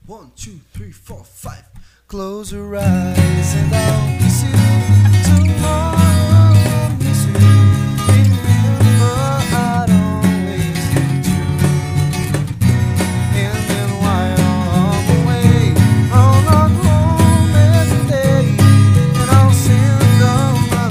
1, 2, 3, 4, 5. Close your eyes and I'll kiss you. Tomorrow I'll miss you. Remember I'd always need you. And then while I'm away, I'll run home every day, and I'll send all my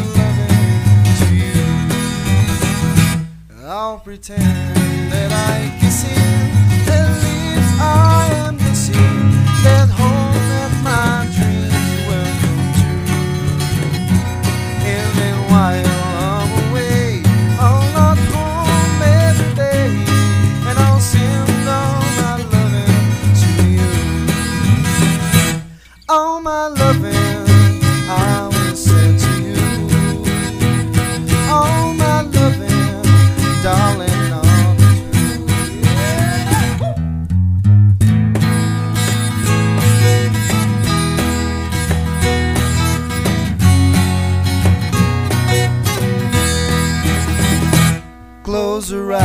loving to you. I'll pretend that I kiss him. That lips I am missing. That home that my dreams will come true. And then while I'm away, I'll not home every day, and I'll send all my loving to you. All my loving I will send to you. All my loving, darling. Close your eyes